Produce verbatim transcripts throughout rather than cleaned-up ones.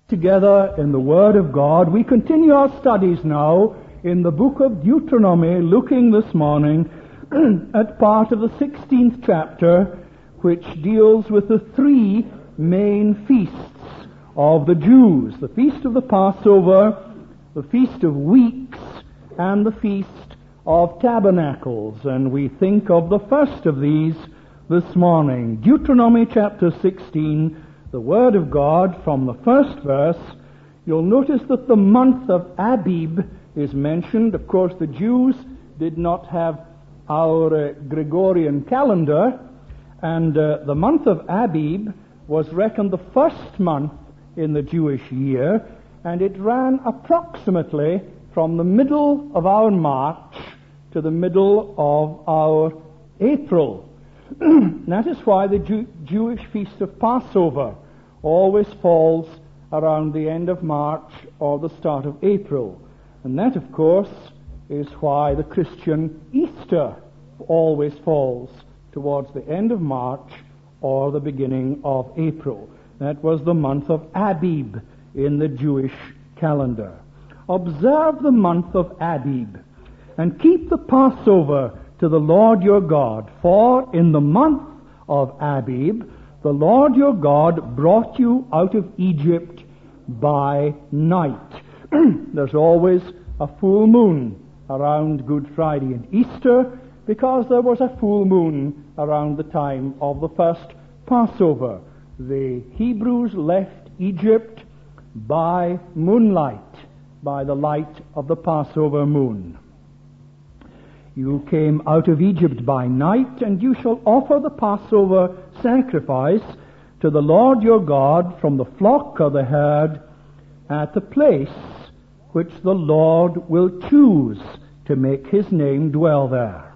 together in the Word of God. We continue our studies now in the book of Deuteronomy, looking this morning at part of the sixteenth chapter, which deals with the three main feasts of the Jews: the feast of the Passover, the feast of weeks, and the feast of tabernacles. And we think of the first of these this morning. Deuteronomy chapter sixteen, the Word of God from the first verse. You'll notice that the month of Abib is mentioned. Of course, the Jews did not have our uh, Gregorian calendar, and uh, the month of Abib was reckoned the first month in the Jewish year, and it ran approximately from the middle of our March to the middle of our April. That is why the Jew- Jewish feast of Passover always falls around the end of March or the start of April. And that, of course, is why the Christian Easter always falls towards the end of March or the beginning of April. That was the month of Abib in the Jewish calendar. Observe the month of Abib, and keep the Passover to the Lord your God, for in the month of Abib the Lord your God brought you out of Egypt by night. There's always a full moon around Good Friday and Easter, because there was a full moon around the time of the first Passover. The Hebrews left Egypt by moonlight, by the light of the Passover moon. You came out of Egypt by night, and you shall offer the Passover sacrifice to the Lord your God from the flock or the herd at the place which the Lord will choose to make his name dwell there.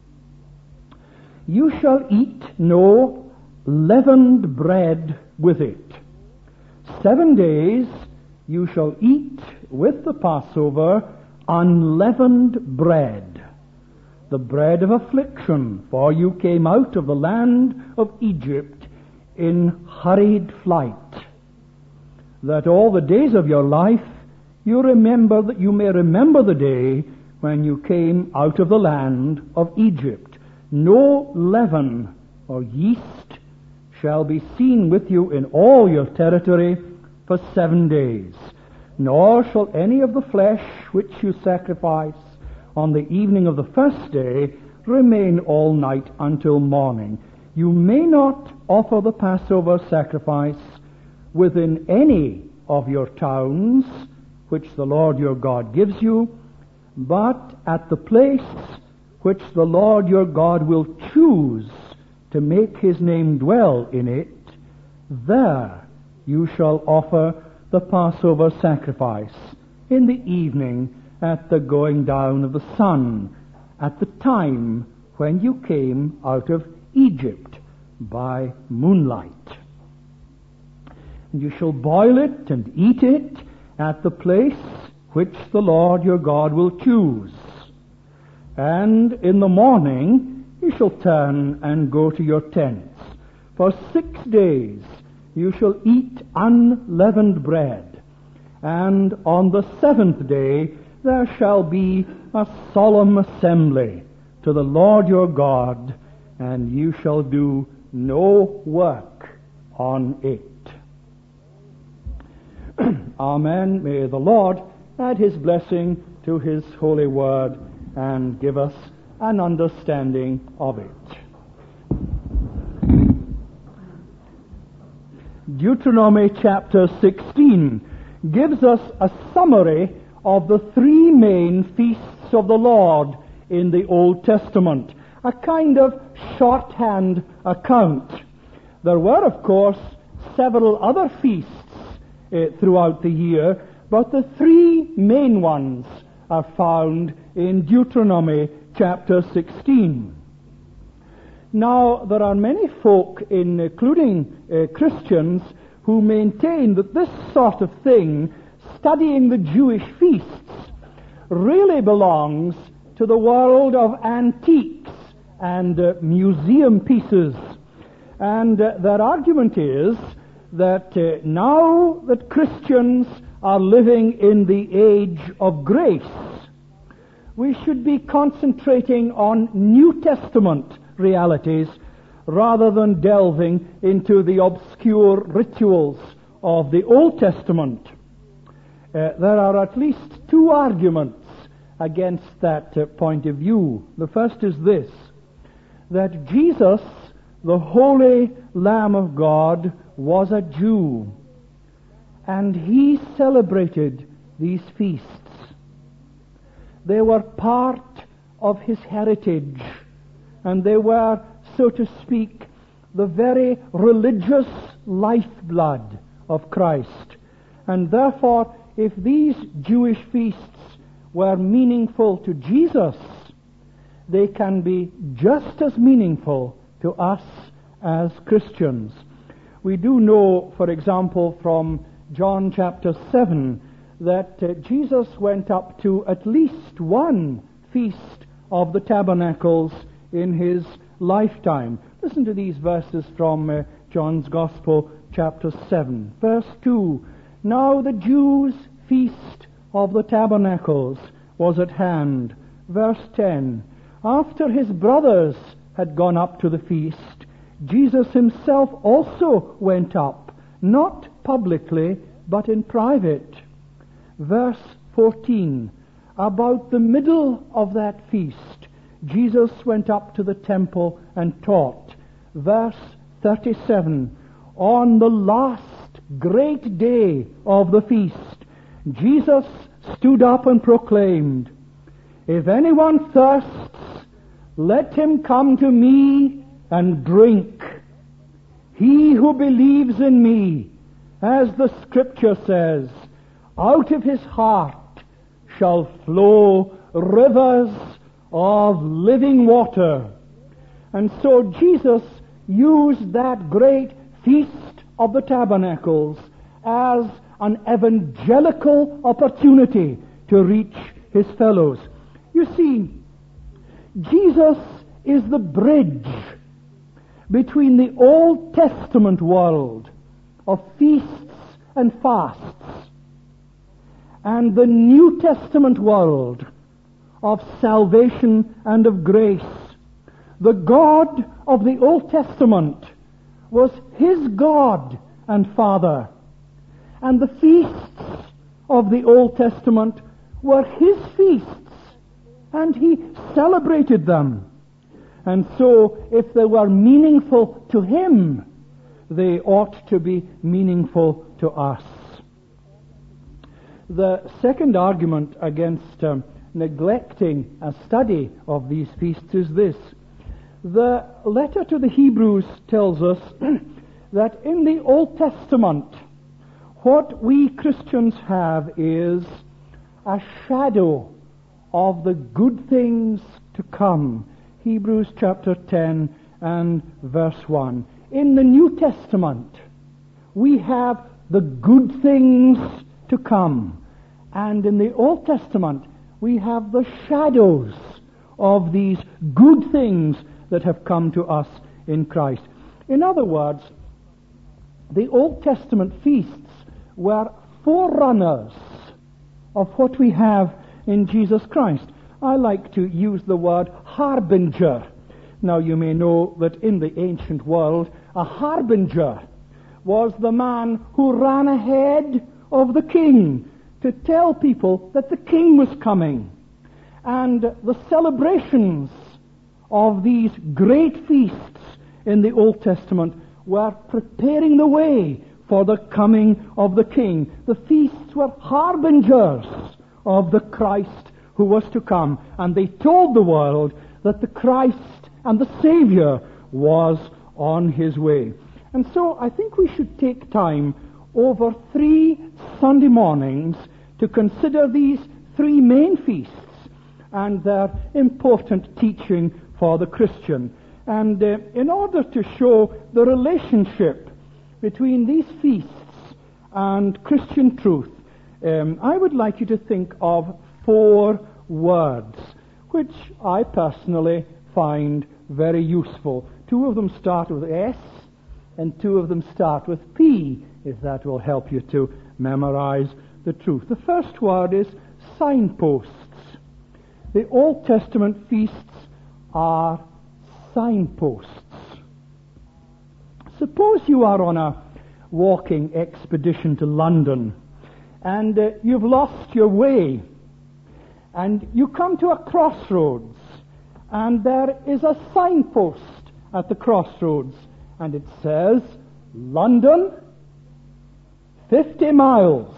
You shall eat no leavened bread with it. Seven days you shall eat with the Passover unleavened bread, the bread of affliction, for you came out of the land of Egypt in hurried flight, that all the days of your life you remember that you may remember the day when you came out of the land of Egypt. No leaven or yeast shall be seen with you in all your territory for seven days, nor shall any of the flesh which you sacrifice on the evening of the first day remain all night until morning. You may not offer the Passover sacrifice within any of your towns which the Lord your God gives you, but at the place which the Lord your God will choose to make his name dwell in it, there you shall offer the Passover sacrifice in the evening at the going down of the sun, at the time when you came out of Egypt by moonlight. And you shall boil it and eat it at the place which the Lord your God will choose. And in the morning you shall turn and go to your tents. For six days you shall eat unleavened bread, and on the seventh day there shall be a solemn assembly to the Lord your God, and you shall do no work on it. Amen. May the Lord add his blessing to his holy word and give us an understanding of it. Deuteronomy chapter sixteen gives us a summary of the three main feasts of the Lord in the Old Testament, a kind of shorthand account. There were, of course, several other feasts uh, throughout the year, but the three main ones are found in Deuteronomy chapter sixteen. Now, there are many folk, including uh, Christians, who maintain that this sort of thing, studying the Jewish feasts, really belongs to the world of antiques and uh, museum pieces. And uh, their argument is that uh, now that Christians are living in the age of grace, we should be concentrating on New Testament realities rather than delving into the obscure rituals of the Old Testament. Uh, there are at least two arguments against that uh, point of view. The first is this, that Jesus, the Holy Lamb of God, was a Jew, and he celebrated these feasts. They were part of his heritage, and they were, so to speak, the very religious lifeblood of Christ. And therefore, if these Jewish feasts were meaningful to Jesus, they can be just as meaningful to us as Christians. We do know, for example, from John chapter seven, that uh, Jesus went up to at least one feast of the tabernacles in his lifetime. Listen to these verses from uh, John's Gospel, chapter seven. Verse two, Now the Jews' feast of the tabernacles was at hand. Verse ten, After his brothers had gone up to the feast, Jesus himself also went up, not publicly, but in private. Verse fourteen, About the middle of that feast, Jesus went up to the temple and taught. Verse thirty-seven, On the last great day of the feast, Jesus stood up and proclaimed, If anyone thirsts, let him come to me and drink. He who believes in me, as the Scripture says, out of his heart shall flow rivers of living water. And so Jesus used that great feast of the tabernacles as an evangelical opportunity to reach his fellows. You see, Jesus is the bridge between the Old Testament world of feasts and fasts and the New Testament world of salvation and of grace. The God of the Old Testament was his God and Father, and the feasts of the Old Testament were his feasts, and he celebrated them. And so, if they were meaningful to him, they ought to be meaningful to us. The second argument against um, neglecting a study of these feasts is this. The letter to the Hebrews tells us that in the Old Testament, what we Christians have is a shadow of the good things to come. Hebrews chapter ten and verse one. In the New Testament, we have the good things to come. And in the Old Testament, we have the shadows of these good things that have come to us in Christ. In other words, the Old Testament feasts were forerunners of what we have in Jesus Christ. I like to use the word harbinger. Now you may know that in the ancient world, a harbinger was the man who ran ahead of the king to tell people that the king was coming. And the celebrations of these great feasts in the Old Testament were preparing the way for the coming of the king. The feasts were harbingers of the Christ who was to come, and they told the world that the Christ and the Savior was on his way. And so I think we should take time over three Sunday mornings to consider these three main feasts and their important teaching for the Christian. And uh, in order to show the relationship between these feasts and Christian truth, um, I would like you to think of four words, which I personally find very useful. Two of them start with S, and two of them start with P. if that will help you to memorize the truth. The first word is signposts. The Old Testament feasts are signposts. Suppose you are on a walking expedition to London and uh, you've lost your way, and you come to a crossroads, and there is a signpost at the crossroads, and it says, London, fifty miles.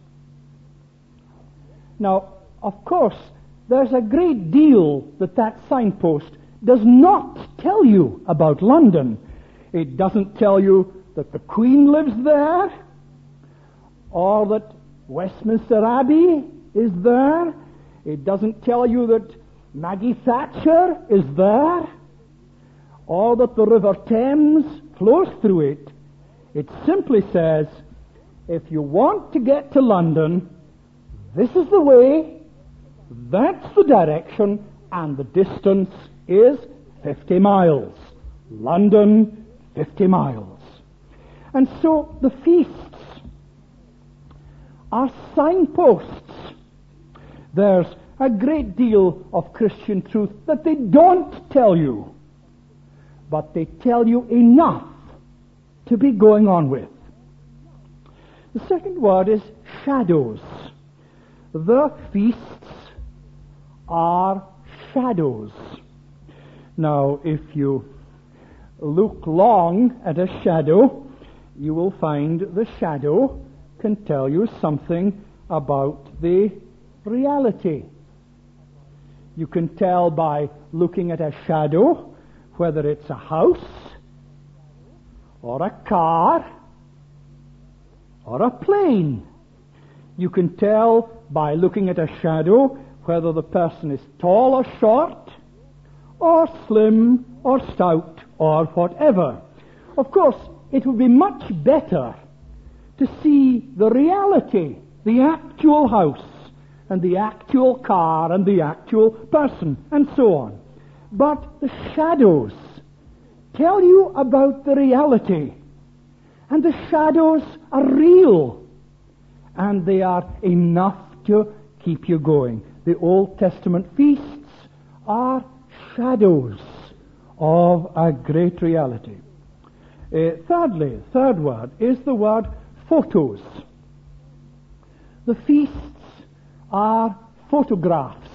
Now, of course, there's a great deal that that signpost does not tell you about London. It doesn't tell you that the Queen lives there, or that Westminster Abbey is there. It doesn't tell you that Maggie Thatcher is there, or that the River Thames flows through it. It simply says, if you want to get to London, this is the way, that's the direction, and the distance is fifty miles. London, fifty miles. And so the feasts are signposts. There's a great deal of Christian truth that they don't tell you, but they tell you enough to be going on with. The second word is shadows. The feasts are shadows. Now, if you look long at a shadow, you will find the shadow can tell you something about the reality. You can tell by looking at a shadow whether it's a house, or a car, or a plane. You can tell by looking at a shadow whether the person is tall or short, or slim or stout, or whatever. Of course, it would be much better to see the reality, the actual house, and the actual car, and the actual person, and so on. But the shadows tell you about the reality. And the shadows are real. And they are enough to keep you going. The Old Testament feasts are shadows of a great reality. Uh, thirdly, third word is the word photos. The feasts are photographs.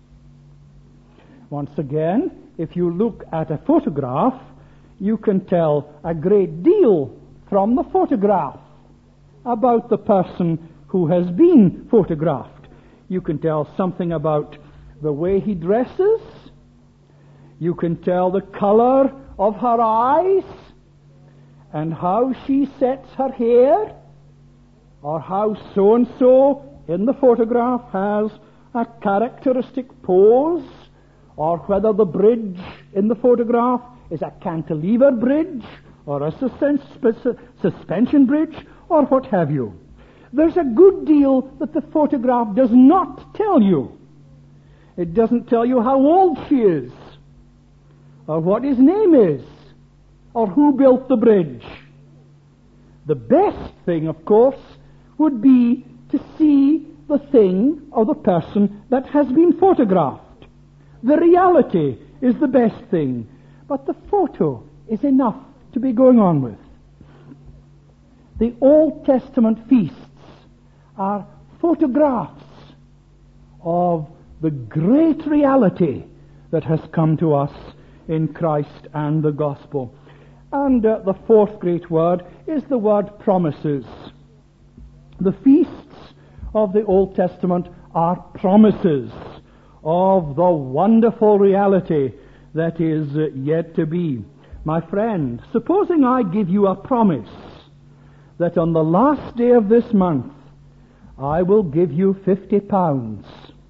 Once again, if you look at a photograph, you can tell a great deal from the photograph about the person who has been photographed. You can tell something about the way he dresses. You can tell the color of her eyes, and how she sets her hair, or how so-and-so in the photograph has a characteristic pose, or whether the bridge in the photograph is a cantilever bridge, or a suspension bridge, or what have you. There's a good deal that the photograph does not tell you. It doesn't tell you how old she is, or what his name is, or who built the bridge. The best thing, of course, would be to see the thing or the person that has been photographed. The reality is the best thing, but the photo is enough to be going on with. The Old Testament feasts are photographs of the great reality that has come to us in Christ and the gospel. And uh, the fourth great word is the word promises. The feasts of the Old Testament are promises of the wonderful reality that is uh, yet to be. My friend, supposing I give you a promise that on the last day of this month I will give you fifty pounds.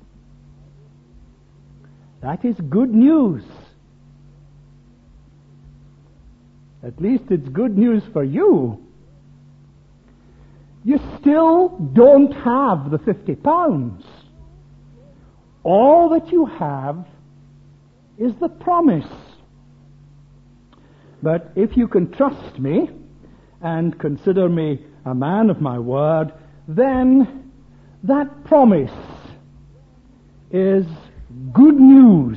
That is good news. At least it's good news for you. You still don't have the fifty pounds. All that you have is the promise. But if you can trust me and consider me a man of my word, then that promise is good news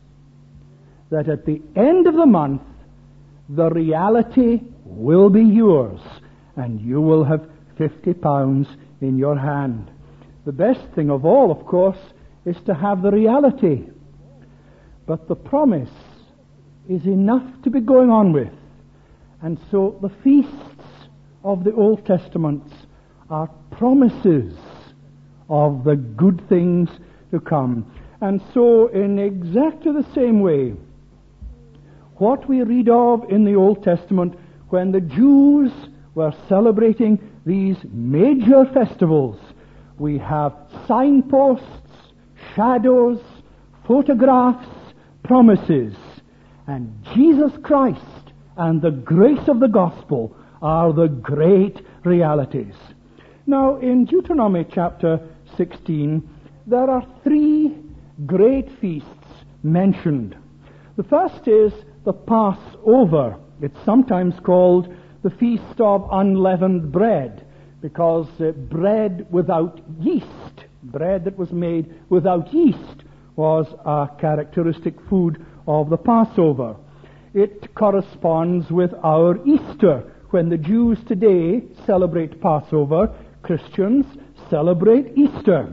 that at the end of the month the reality will be yours and you will have fifty pounds in your hand. The best thing of all, of course, is to have the reality. But the promise is enough to be going on with. And so the feasts of the Old Testament are promises of the good things to come. And so in exactly the same way, what we read of in the Old Testament when the Jews were celebrating these major festivals, we have signposts, shadows, photographs, promises. And Jesus Christ and the grace of the gospel are the great realities. Now, in Deuteronomy chapter sixteen, there are three great feasts mentioned. The first is the Passover. It's sometimes called the Feast of Unleavened Bread, because uh, bread without yeast, bread that was made without yeast, was a characteristic food of the Passover. It corresponds with our Easter. When the Jews today celebrate Passover, Christians celebrate Easter.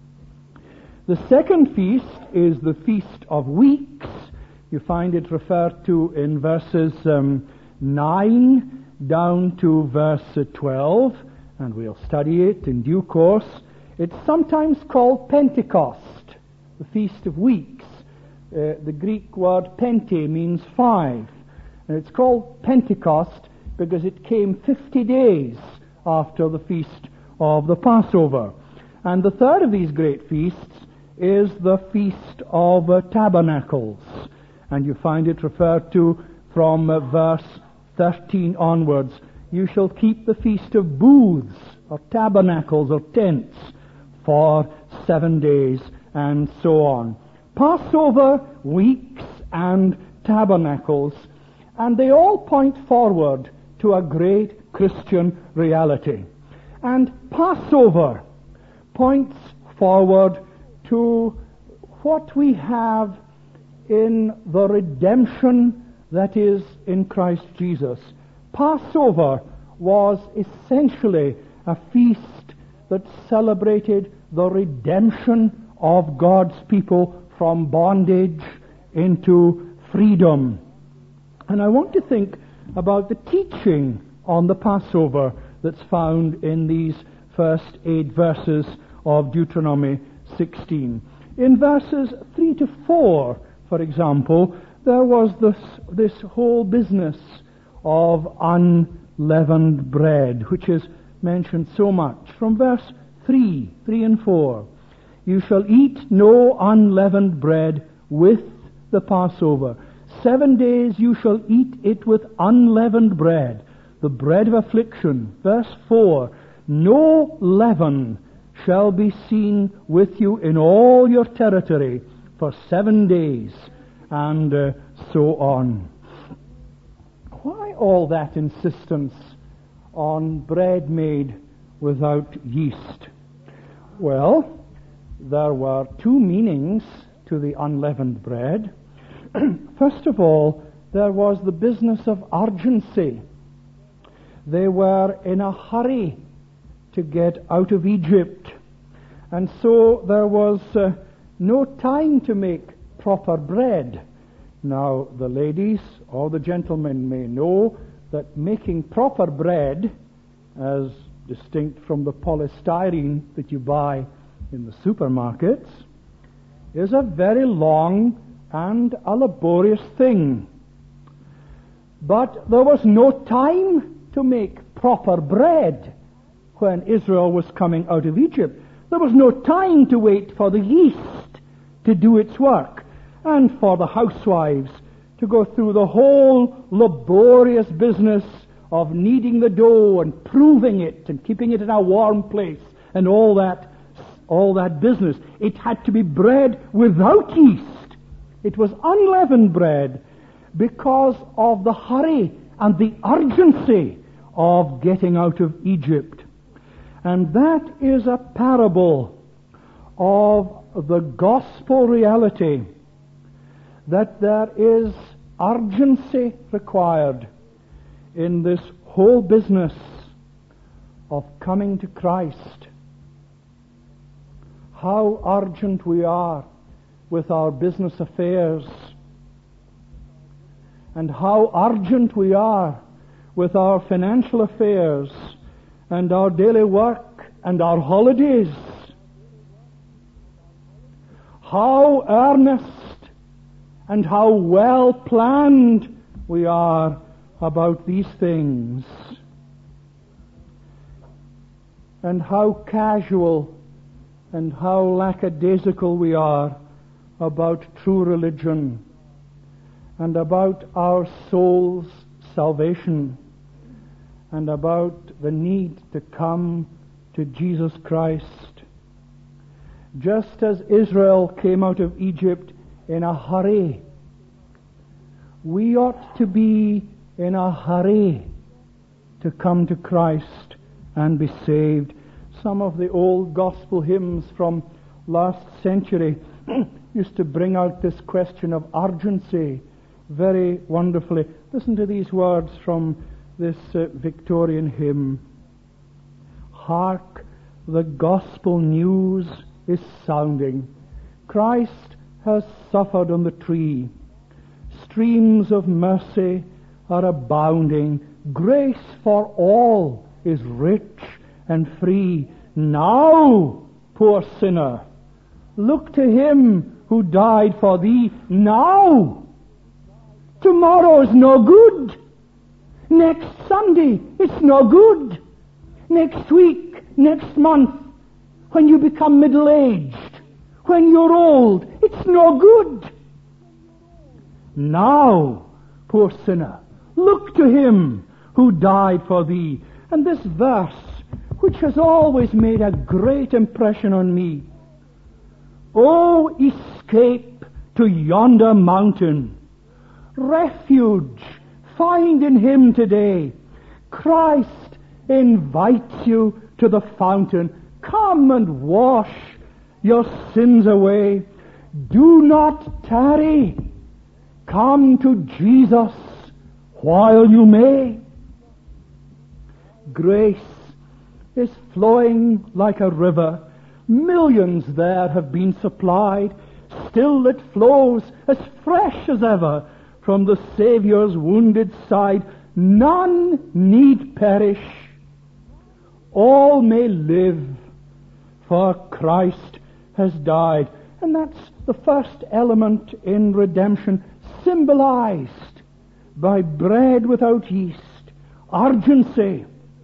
The second feast is the Feast of Weeks. You find it referred to in verses um, nine down to verse twelve, and we'll study it in due course. It's sometimes called Pentecost, the Feast of Weeks. Uh, the Greek word pente means five. And it's called Pentecost because it came fifty days after the Feast of the Passover. And the third of these great feasts is the Feast of uh, Tabernacles. And you find it referred to from uh, verse thirteen onwards. You shall keep the Feast of Booths, or tabernacles, or tents, for seven days, and so on. Passover, weeks, and tabernacles, and they all point forward to a great Christian reality. And Passover points forward to what we have in the redemption that is in Christ Jesus. Passover was essentially a feast that celebrated the redemption of God's people from bondage into freedom. And I want to think about the teaching on the Passover that's found in these first eight verses of Deuteronomy sixteen. In verses three to four, for example, there was this, this whole business of unleavened bread, which is mentioned so much. From verse three, three and four, you shall eat no unleavened bread with the Passover. Seven days you shall eat it with unleavened bread, the bread of affliction. Verse four, no leaven shall be seen with you in all your territory for seven days, and uh, so on. Why all that insistence on bread made without yeast? Well, there were two meanings to the unleavened bread. First of all, there was the business of urgency. They were in a hurry to get out of Egypt, and so there was uh, no time to make proper bread. Now, the ladies or the gentlemen may know that making proper bread, as distinct from the polystyrene that you buy in the supermarkets, is a very long and a laborious thing. But there was no time to make proper bread when Israel was coming out of Egypt. There was no time to wait for the yeast to do its work, and for the housewives to go through the whole laborious business of kneading the dough and proving it and keeping it in a warm place and all that, all that business. It had to be bread without yeast. It was unleavened bread because of the hurry and the urgency of getting out of Egypt. And that is a parable of the gospel reality that there is urgency required in this whole business of coming to Christ. How urgent we are with our business affairs, and how urgent we are with our financial affairs and our daily work and our holidays. How earnest and how well planned we are about these things, and how casual and how lackadaisical we are about true religion and about our soul's salvation and about the need to come to Jesus Christ. Just as Israel came out of Egypt in a hurry, we ought to be in a hurry to come to Christ and be saved. Some of the old gospel hymns from last century used to bring out this question of urgency very wonderfully. Listen to these words from this uh, Victorian hymn. Hark, the gospel news is sounding. Christ has suffered on the tree. Streams of mercy are abounding. Grace for all is rich and free. Now, poor sinner, look to him who died for thee. Now! Tomorrow's no good. Next Sunday, it's no good. Next week, next month, when you become middle-aged, when you're old, it's no good. Now, poor sinner, look to him who died for thee. And this verse, which has always made a great impression on me. Oh, escape to yonder mountain. Refuge find in him today. Christ invites you to the fountain. Come and wash your sins away. Do not tarry. Come to Jesus while you may. Grace is flowing like a river. Millions there have been supplied. Still it flows as fresh as ever from the Saviour's wounded side. None need perish. All may live, for Christ has died. And that's the first element in redemption, symbolized by bread without yeast. Urgency.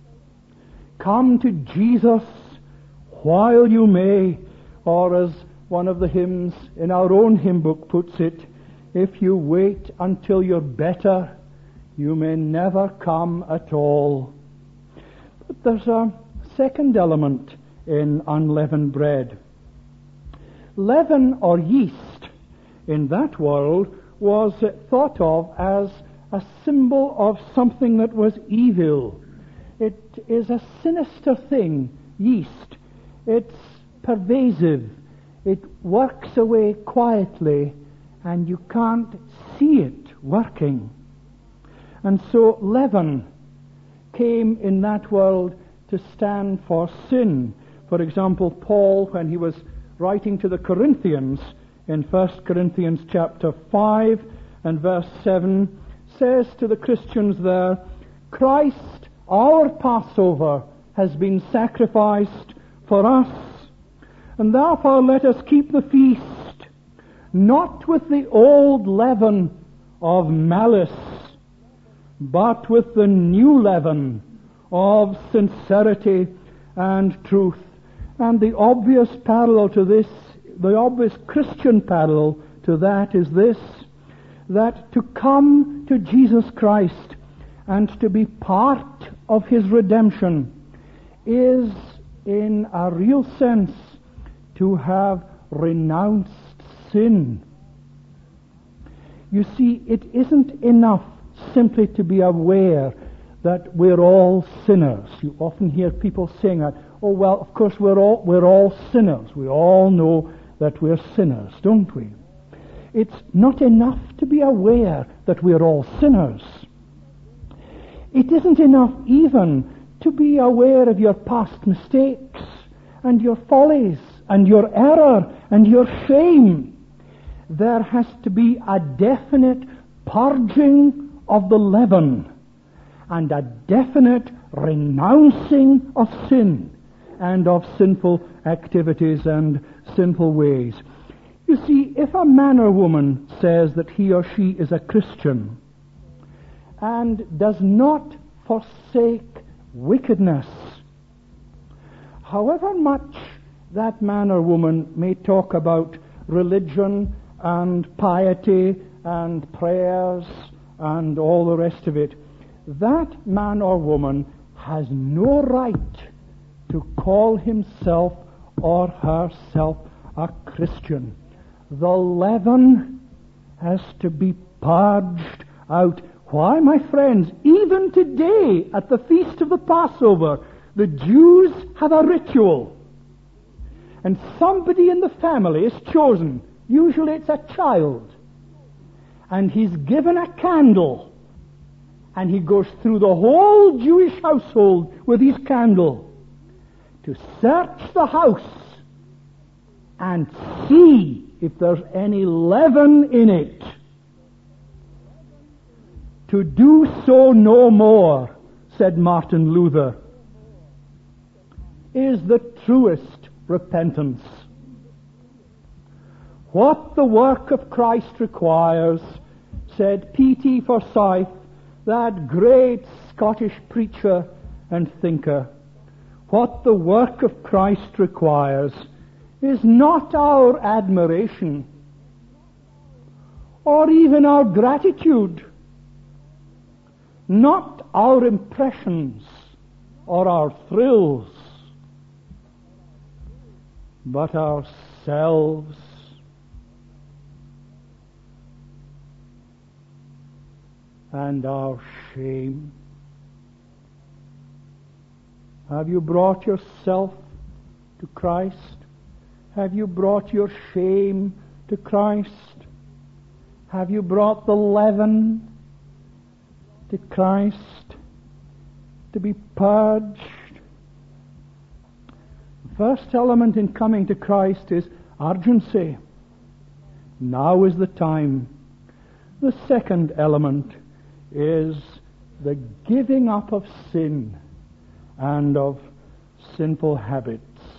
Come to Jesus while you may, or as one of the hymns in our own hymn book puts it, if you wait until you're better, you may never come at all. But there's a second element in unleavened bread. Leaven or yeast in that world was thought of as a symbol of something that was evil. It is a sinister thing, yeast. It's pervasive. It works away quietly, and you can't see it working. And so leaven came in that world to stand for sin. For example, Paul, when he was writing to the Corinthians in First Corinthians chapter five and verse seven, says to the Christians there, Christ, our Passover, has been sacrificed for us, and therefore let us keep the feast, not with the old leaven of malice, but with the new leaven of sincerity and truth. And the obvious parallel to this, the obvious Christian parallel to that is this, that to come to Jesus Christ and to be part of his redemption is, in a real sense, to have renounced sin. You see, it isn't enough simply to be aware that we're all sinners. You often hear people saying that. Oh, well, of course we're all, we're all sinners. We all know that we're sinners, don't we? It's not enough to be aware that we're all sinners. It isn't enough even to be aware of your past mistakes and your follies and your error and your shame. There has to be a definite purging of the leaven and a definite renouncing of sin and of sinful activities and sinful ways. You see, if a man or woman says that he or she is a Christian and does not forsake wickedness, however much that man or woman may talk about religion and piety and prayers and all the rest of it, that man or woman has no right to call himself or herself a Christian. The leaven has to be purged out. Why, my friends, even today at the feast of the Passover, the Jews have a ritual. And somebody in the family is chosen. Usually it's a child. And he's given a candle. And he goes through the whole Jewish household with his candle to search the house and see if there's any leaven in it. To do so no more, said Martin Luther, is the truest repentance. What the work of Christ requires, said P T Forsyth, that great Scottish preacher and thinker, what the work of Christ requires is not our admiration or even our gratitude, not our impressions or our thrills, but ourselves. And our shame. Have you brought yourself to Christ? Have you brought your shame to Christ? Have you brought the leaven to Christ to be purged? The first element in coming to Christ is urgency. Now is the time. The second element is the giving up of sin and of sinful habits.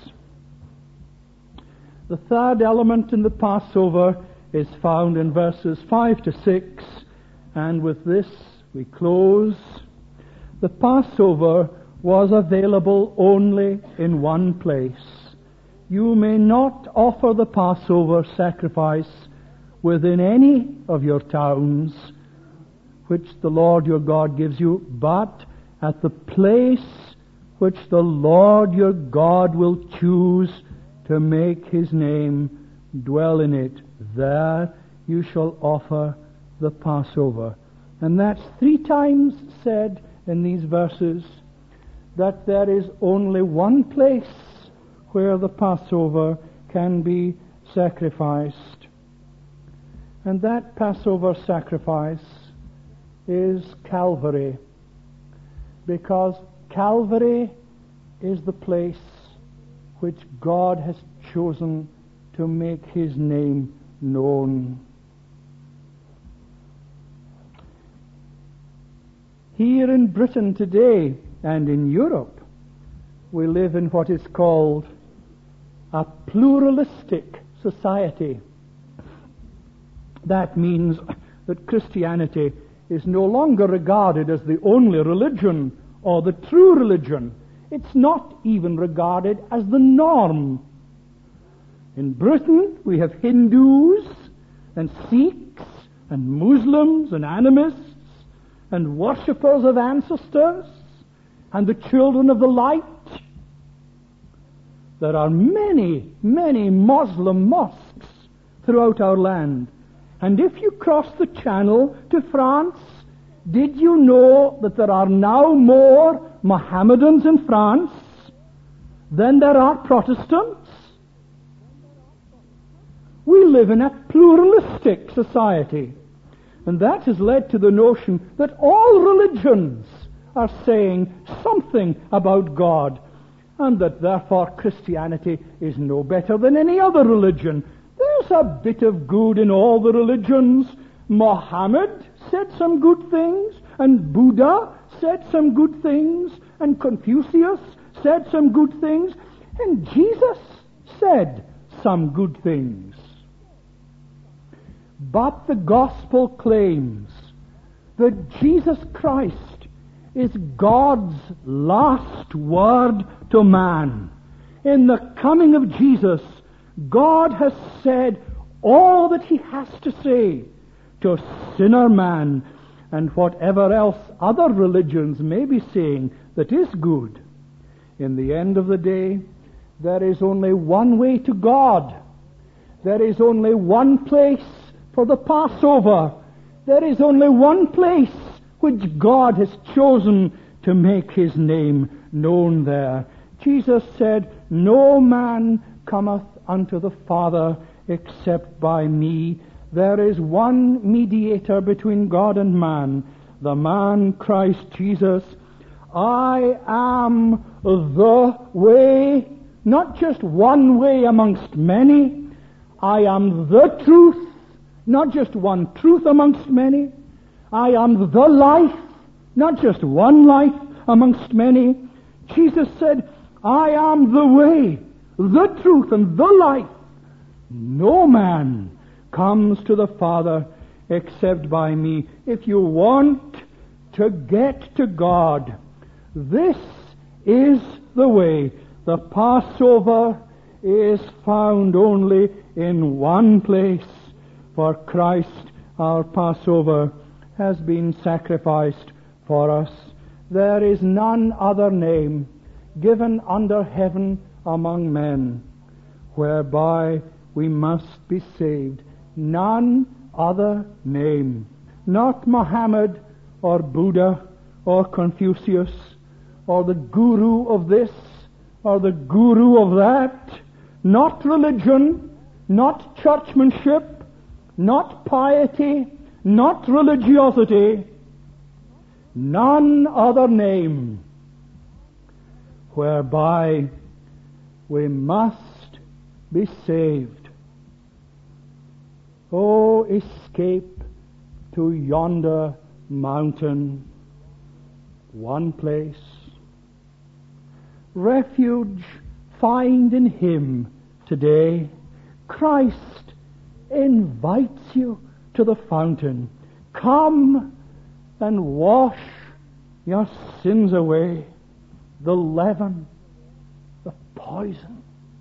The third element in the Passover is found in verses five to six, and with this we close. The Passover was available only in one place. You may not offer the Passover sacrifice within any of your towns which the Lord your God gives you, but at the place which the Lord your God will choose to make his name dwell in it. There you shall offer the Passover. And that's three times said in these verses, that there is only one place where the Passover can be sacrificed. And that Passover sacrifice is Calvary, because Calvary is the place which God has chosen to make his name known. Here in Britain today and in Europe, we live in what is called a pluralistic society. That means that Christianity is no longer regarded as the only religion or the true religion. It's not even regarded as the norm. In Britain, we have Hindus and Sikhs and Muslims and animists and worshippers of ancestors and the children of the light. There are many, many Muslim mosques throughout our land. And if you cross the Channel to France, Did you know that there are now more Mohammedans in France than there are Protestants? We live in a pluralistic society, and that has led to the notion that all religions are saying something about God, and that therefore Christianity is no better than any other religion. There's a bit of good in all the religions. Mohammed said some good things, and Buddha said some good things, and Confucius said some good things, and Jesus said some good things. But the gospel claims that Jesus Christ is God's last word to man. In the coming of Jesus, God has said all that he has to say to sinner man, and whatever else other religions may be saying that is good. In the end of the day, there is only one way to God. There is only one place for the Passover. There is only one place which God has chosen to make his name known there. Jesus said, "No man cometh unto the Father except by me." There is one mediator between God and man, the man Christ Jesus. I am the way, not just one way amongst many. I am the truth, not just one truth amongst many. I am the life, not just one life amongst many. Jesus said, I am the way, the truth, and the life. No man comes to the Father except by me. If you want to get to God, this is the way. The Passover is found only in one place, for Christ, our Passover, has been sacrificed for us. There is none other name given under heaven among men whereby we must be saved. None other name. Not Muhammad or Buddha or Confucius or the guru of this or the guru of that. Not religion, not churchmanship, not piety, not religiosity. None other name whereby we must be saved. Oh, escape to yonder mountain, one place. Refuge find in him today. Christ invites you to the fountain. Come and wash your sins away. The leaven, the poison.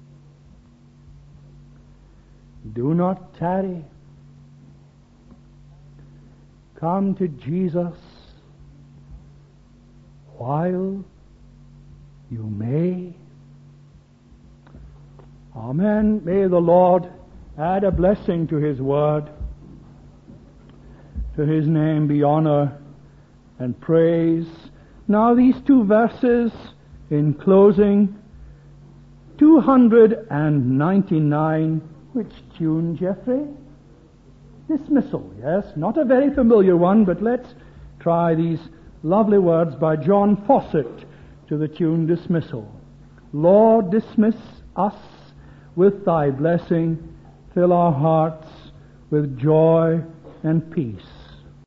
Do not tarry. Come to Jesus while you may. Amen. May the Lord add a blessing to his word. To his name be honor and praise. Now these two verses in closing. two hundred ninety-nine. Which tune, Jeffrey? Dismissal, yes. Not a very familiar one, but let's try these lovely words by John Fawcett to the tune Dismissal. Lord, dismiss us with thy blessing. Fill our hearts with joy and peace.